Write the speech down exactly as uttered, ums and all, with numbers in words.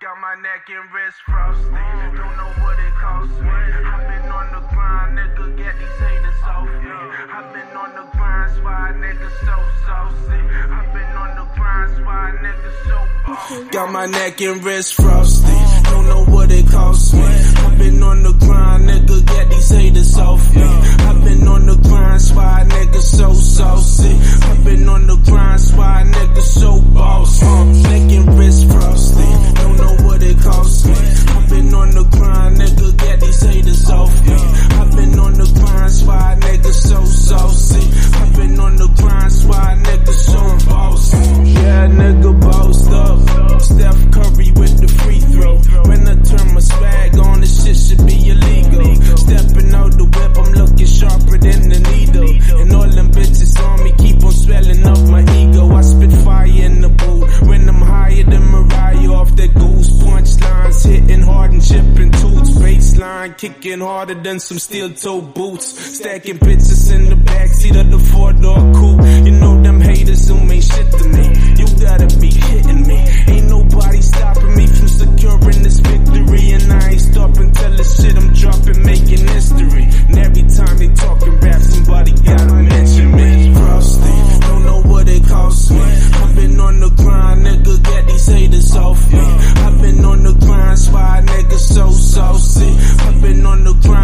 Got my neck and wrist frosty, don't know what it cost me. I've been on the grind, nigga, get these haters off me. I've been on the grind, why niggas so saucy. I've been on the grind, why niggas so bossy. Got my neck and wrist frosty, don't know what it cost me. I've been on the grind, nigga, get these haters off me. I've been on the grind, why niggas so saucy. I've been on the grind, why niggas so bossy. Neck and wrist frosty, don't know what it cost me. I've been on the grind, nigga, get these haters off me. I've been on the grind, why niggas so saucy. I've been on the grind, why niggas so bossy. Yeah, nigga bossed up. Steph Curry with the free throw. When I turn my swag on, this shit should be illegal. Stepping out the whip, I'm looking sharper than the needle. And all them bitches on me keep on swelling up my ego. I spit fire in the booth when I'm higher than Mariah off that goose. Punchlines hitting hard and chipping toots. Baseline kicking harder than some steel toe boots. Stacking bitches in the backseat of the four-door coupe. You know them haters who ain't shit to me. You gotta be kidding me. Ain't nobody stopping me from securing this victory. And I ain't stopping till the shit I'm dropping making history. And every time they talking rap, somebody gotta mention me. Frosty, don't know what it cost me. I've been on the grind, nigga, get these haters off me. I've been on the grind, why niggas so saucy. I've been on the grind.